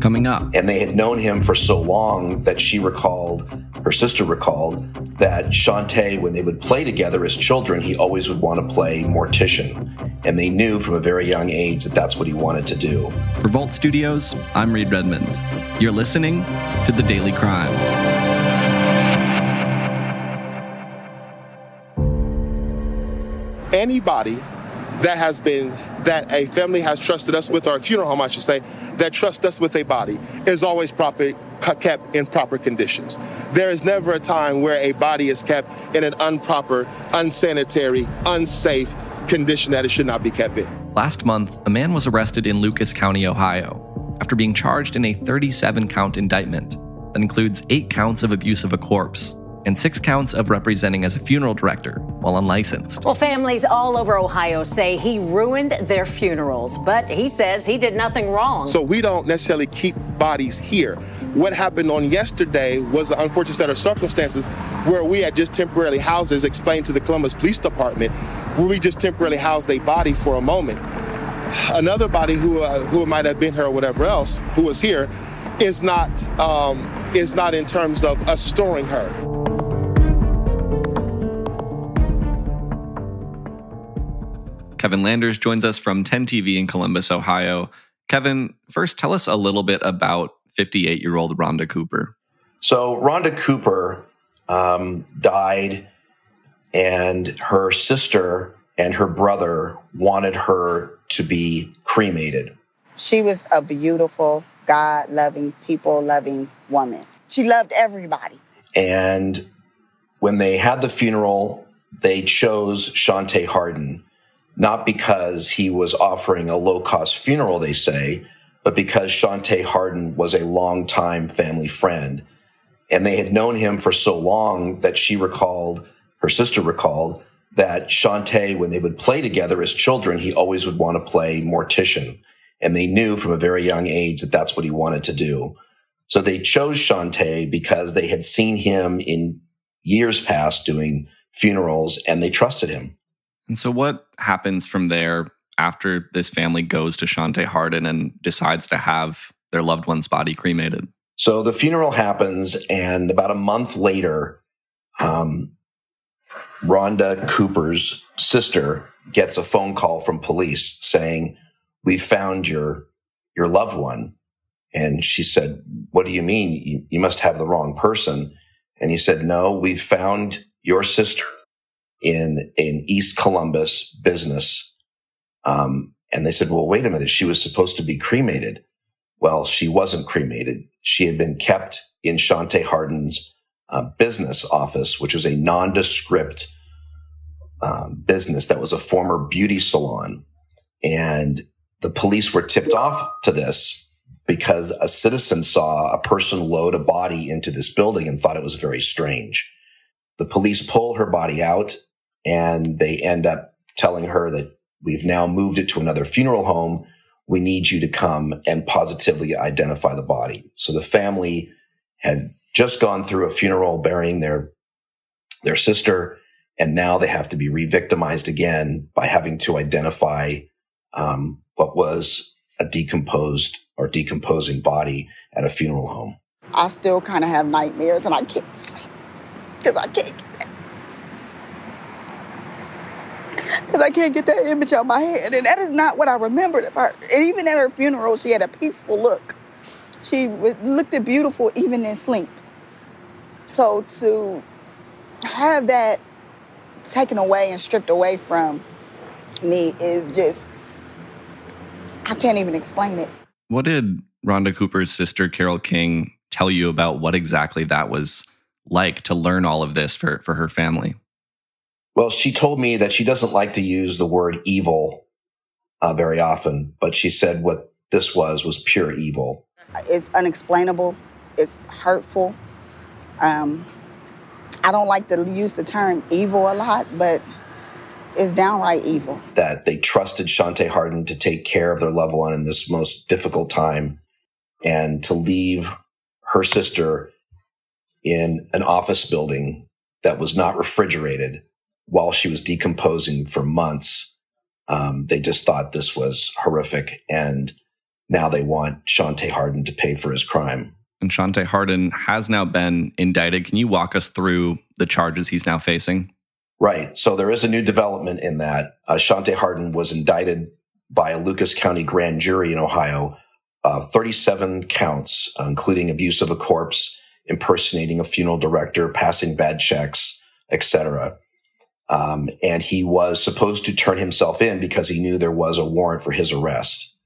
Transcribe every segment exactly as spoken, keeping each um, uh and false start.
Coming up. And they had known him for so long that she recalled, her sister recalled, that Shante, when they would play together as children, he always would want to play mortician. And they knew from a very young age that that's what he wanted to do. For Vault Studios, I'm Reed Redmond. You're listening to The Daily Crime. Anybody that has been, that a family has trusted us with, or a funeral home, I should say, that trusts us with a body is always proper, kept in proper conditions. There is never a time where a body is kept in an improper, unsanitary, unsafe condition that it should not be kept in. Last month, a man was arrested in Lucas County, Ohio, after being charged in a thirty-seven count indictment that includes eight counts of abuse of a corpse and six counts of representing as a funeral director while unlicensed. Well, families all over Ohio say he ruined their funerals, but he says he did nothing wrong. So we don't necessarily keep bodies here. What happened on yesterday was an unfortunate set of circumstances where we had just temporarily housed, as explained to the Columbus Police Department, where we just temporarily housed a body for a moment. Another body who uh, who might have been here or whatever else, who was here, is not um, is not in terms of us storing her. Kevin Landers joins us from ten T V in Columbus, Ohio. Kevin, first tell us a little bit about fifty-eight-year-old Rhonda Cooper. So Rhonda Cooper um, died, and her sister and her brother wanted her to be cremated. She was a beautiful, God-loving, people-loving woman. She loved everybody. And when they had the funeral, they chose Shante Harden, not because he was offering a low-cost funeral, they say, but because Shante Harden was a longtime family friend. And they had known him for so long that she recalled, her sister recalled, that Shante, when they would play together as children, he always would want to play mortician. And they knew from a very young age that that's what he wanted to do. So they chose Shante because they had seen him in years past doing funerals, and they trusted him. And so what happens from there after this family goes to Shante Harden and decides to have their loved one's body cremated? So the funeral happens, and about a month later, um, Rhonda Cooper's sister gets a phone call from police saying, "We found your your loved one." And she said, "What do you mean? You, you must have the wrong person." And he said, "No, we've found your sister in an East Columbus business." Um, and they said, "Well, wait a minute. She was supposed to be cremated." Well, she wasn't cremated. She had been kept in Shante Harden's uh, business office, which was a nondescript um, business that was a former beauty salon. And the police were tipped off to this because a citizen saw a person load a body into this building and thought it was very strange. The police pull her body out, and they end up telling her that we've now moved it to another funeral home. We need you to come and positively identify the body. So the family had just gone through a funeral burying their, their sister, and now they have to be re-victimized again by having to identify um, what was a decomposed or decomposing body at a funeral home. I still kind of have nightmares, and I can't sleep because I can't get that. Because I can't get that image out of my head. And that is not what I remembered of her. And even at her funeral, she had a peaceful look. She looked beautiful even in sleep. So to have that taken away and stripped away from me is just, I can't even explain it. What did Rhonda Cooper's sister, Carole King, tell you about what exactly that was like to learn all of this for, for her family? Well, she told me that she doesn't like to use the word evil uh, very often, but she said what this was was pure evil. It's unexplainable. It's hurtful. Um, I don't like to use the term evil a lot, but it's downright evil. That they trusted Shante Harden to take care of their loved one in this most difficult time, and to leave her sister in an office building that was not refrigerated while she was decomposing for months. Um, they just thought this was horrific. And now they want Shawnté Hardin to pay for his crime. And Shawnté Hardin has now been indicted. Can you walk us through the charges he's now facing? Right. So there is a new development in that. Uh, Shawnté Hardin was indicted by a Lucas County grand jury in Ohio, uh, thirty-seven counts, uh, including abuse of a corpse, impersonating a funeral director, passing bad checks, et cetera. Um, and he was supposed to turn himself in because he knew there was a warrant for his arrest.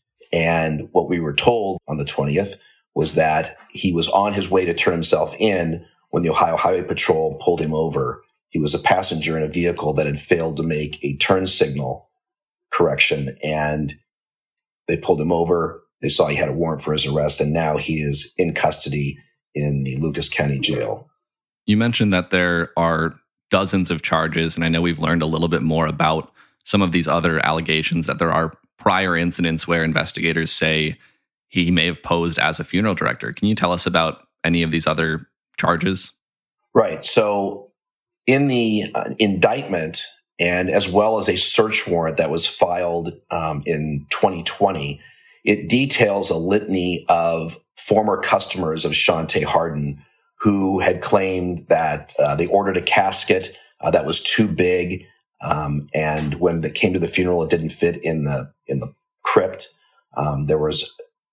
And what we were told on the twentieth was that he was on his way to turn himself in when the Ohio Highway Patrol pulled him over. He was a passenger in a vehicle that had failed to make a turn signal correction, and they pulled him over. They saw he had a warrant for his arrest, and now he is in custody in the Lucas County Jail. You mentioned that there are dozens of charges, and I know we've learned a little bit more about some of these other allegations, that there are prior incidents where investigators say he may have posed as a funeral director. Can you tell us about any of these other charges? Right. So in the uh, indictment, and as well as a search warrant that was filed um, in twenty twenty, it details a litany of former customers of Shawnté Hardin who had claimed that uh, they ordered a casket uh, that was too big, um, and when it came to the funeral, it didn't fit in the in the crypt. Um, there was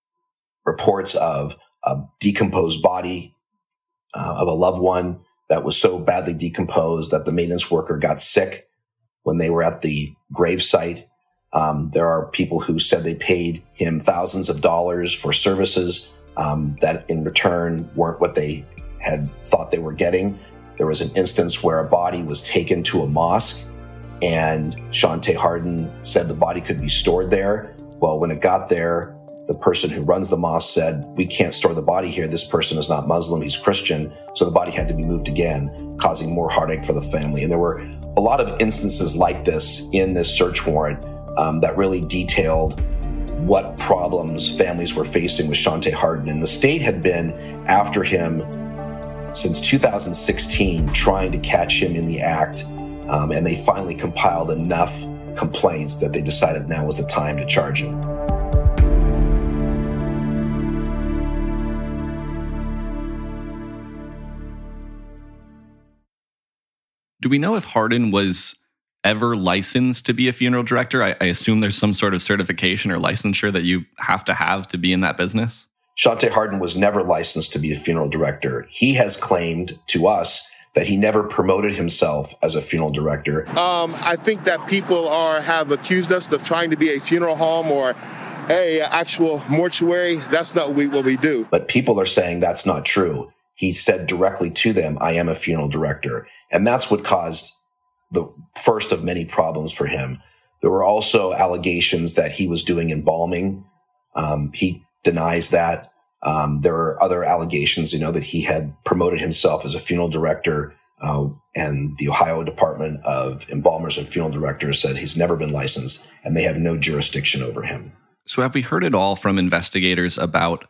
reports of a decomposed body uh, of a loved one that was so badly decomposed that the maintenance worker got sick when they were at the gravesite. Um, there are people who said they paid him thousands of dollars for services um, that in return weren't what they had thought they were getting. There was an instance where a body was taken to a mosque, and Shawnté Hardin said the body could be stored there. Well, when it got there, the person who runs the mosque said, "We can't store the body here. This person is not Muslim, he's Christian." So the body had to be moved again, causing more heartache for the family. And there were a lot of instances like this in this search warrant um, that really detailed what problems families were facing with Shawnté Hardin. And the state had been after him since two thousand sixteen, trying to catch him in the act. Um, and they finally compiled enough complaints that they decided now was the time to charge him. Do we know if Hardin was ever licensed to be a funeral director? I, I assume there's some sort of certification or licensure that you have to have to be in that business. Shawnté Hardin was never licensed to be a funeral director. He has claimed to us that he never promoted himself as a funeral director. Um, I think that people are have accused us of trying to be a funeral home or a actual mortuary. That's not what we, what we do. But people are saying that's not true. He said directly to them, "I am a funeral director." And that's what caused the first of many problems for him. There were also allegations that he was doing embalming. Um, he denies that. Um, there are other allegations, you know, that he had promoted himself as a funeral director, uh, and the Ohio Department of Embalmers and Funeral Directors said he's never been licensed and they have no jurisdiction over him. So have we heard at all from investigators about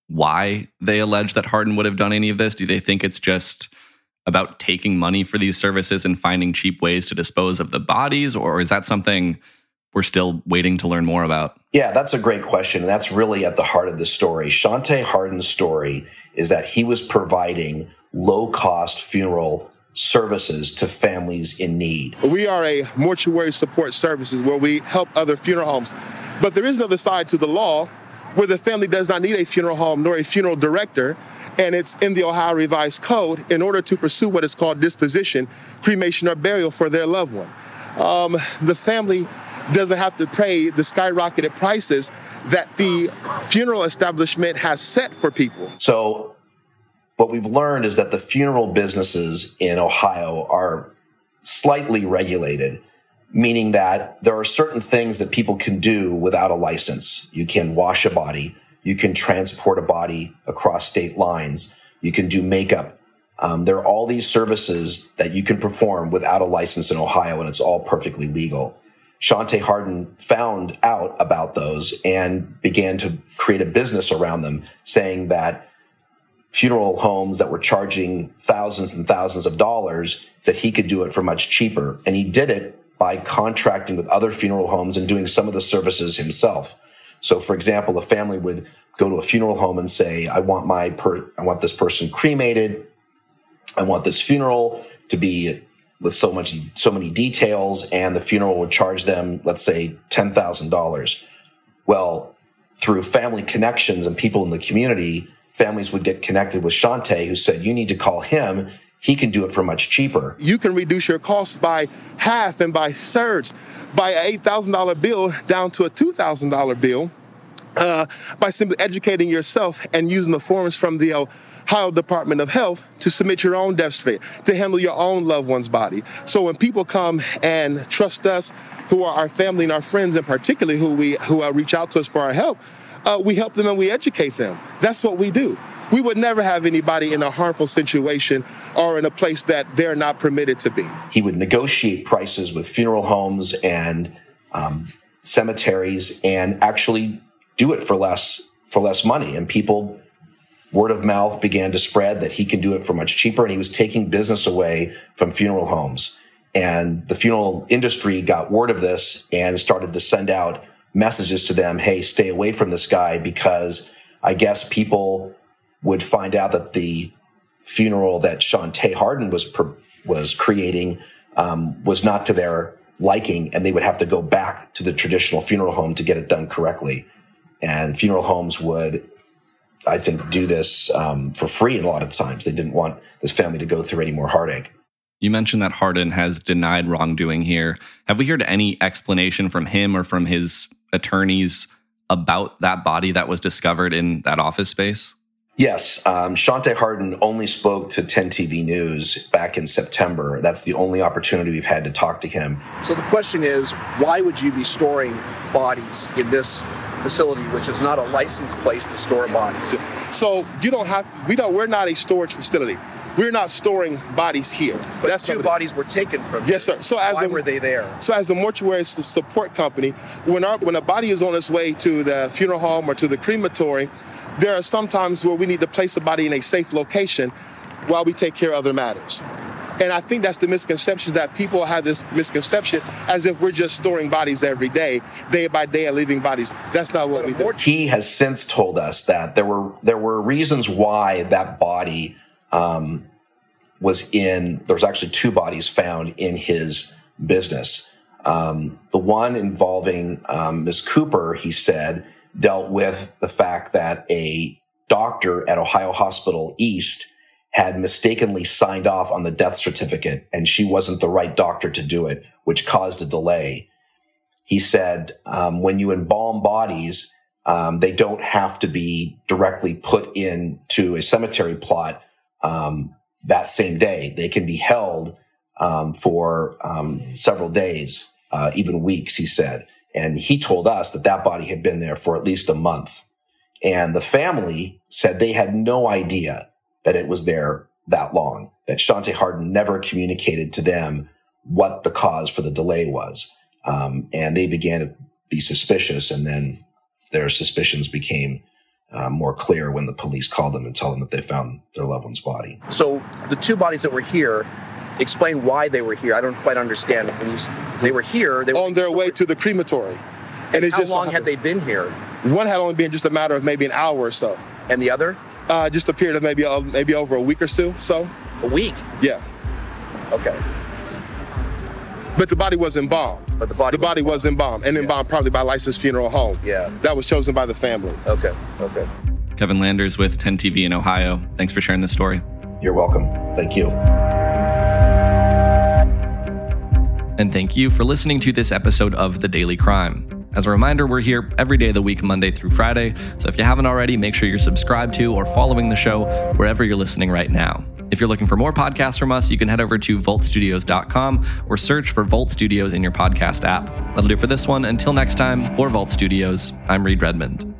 why they allege that Hardin would have done any of this? Do they think it's just about taking money for these services and finding cheap ways to dispose of the bodies, or is that something we're still waiting to learn more about? Yeah, that's a great question. And that's really at the heart of the story. Shawnté Hardin's story is that he was providing low-cost funeral services to families in need. We are a mortuary support services where we help other funeral homes. But there is another side to the law where the family does not need a funeral home nor a funeral director, and it's in the Ohio Revised Code in order to pursue what is called disposition, cremation, or burial for their loved one. Um, the family doesn't have to pay the skyrocketed prices that the funeral establishment has set for people. So what we've learned is that the funeral businesses in Ohio are slightly regulated, meaning that there are certain things that people can do without a license. You can wash a body. You can transport a body across state lines. You can do makeup. Um, there are all these services that you can perform without a license in Ohio, and it's all perfectly legal. Shawnté Hardin found out about those and began to create a business around them, saying that funeral homes that were charging thousands and thousands of dollars, that he could do it for much cheaper. And he did it by contracting with other funeral homes and doing some of the services himself. So, for example, a family would go to a funeral home and say, I want my per- I want this person cremated. I want this funeral to be with so much, so many details, and the funeral would charge them, let's say, ten thousand dollars. Well, through family connections and people in the community, families would get connected with Shante, who said, you need to call him. He can do it for much cheaper. You can reduce your costs by half and by thirds, by an eight thousand dollars bill down to a two thousand dollars bill, uh, by simply educating yourself and using the forms from the Ohio Department of Health to submit your own death certificate, to handle your own loved one's body. So when people come and trust us, who are our family and our friends, and particularly who we who uh, reach out to us for our help, uh, we help them and we educate them. That's what we do. We would never have anybody in a harmful situation or in a place that they're not permitted to be. He would negotiate prices with funeral homes and um, cemeteries and actually do it for less for less money. And people, word of mouth began to spread that he can do it for much cheaper, and he was taking business away from funeral homes. And the funeral industry got word of this and started to send out messages to them, hey, stay away from this guy, because I guess people would find out that the funeral that Shante Harden was was creating um, was not to their liking, and they would have to go back to the traditional funeral home to get it done correctly. And funeral homes would, I think, do this um, for free a lot of times. They didn't want this family to go through any more heartache. You mentioned that Harden has denied wrongdoing here. Have we heard any explanation from him or from his attorneys about that body that was discovered in that office space? Yes. Um, Shante Harden only spoke to ten T V News back in September. That's the only opportunity we've had to talk to him. So the question is, why would you be storing bodies in this facility, which is not a licensed place to store bodies? So you don't have, we don't, we're not a storage facility. We're not storing bodies here. But That's two not bodies were taken from Yes, here. sir. So as Why a, were they there? So as the mortuary support company, when our when a body is on its way to the funeral home or to the crematory, there are some times where we need to place the body in a safe location while we take care of other matters. And I think that's the misconception, that people have this misconception as if we're just storing bodies every day, day by day, and leaving bodies. That's not what we do. He has since told us that there were there were reasons why that body um, was in. There's actually two bodies found in his business. Um, the one involving um, Miz Cooper, he said, dealt with the fact that a doctor at Ohio Hospital East had mistakenly signed off on the death certificate, and she wasn't the right doctor to do it, which caused a delay. He said, um, when you embalm bodies, um, they don't have to be directly put into a cemetery plot um, that same day. They can be held um, for um, several days, uh, even weeks, he said. And he told us that that body had been there for at least a month. And the family said they had no idea that it was there that long, that Shante Harden never communicated to them what the cause for the delay was. Um, and they began to be suspicious, and then their suspicions became uh, more clear when the police called them and told them that they found their loved one's body. So the two bodies that were here, explain why they were here. I don't quite understand. When you, they were here. They were on their way to the crematory. And, and it's how just long had they been here? One had only been just a matter of maybe an hour or so. And the other? Uh, just a period of maybe uh, maybe over a week or so. So a week? Yeah. Okay. But the body was embalmed. But the body. The body was embalmed, and yeah. embalmed probably by licensed funeral home. Yeah. That was chosen by the family. Okay. Okay. Kevin Landers with ten T V in Ohio. Thanks for sharing this story. You're welcome. Thank you. And thank you for listening to this episode of The Daily Crime. As a reminder, we're here every day of the week, Monday through Friday. So if you haven't already, make sure you're subscribed to or following the show wherever you're listening right now. If you're looking for more podcasts from us, you can head over to volt studios dot com or search for Volt Studios in your podcast app. That'll do it for this one. Until next time, for Volt Studios, I'm Reed Redmond.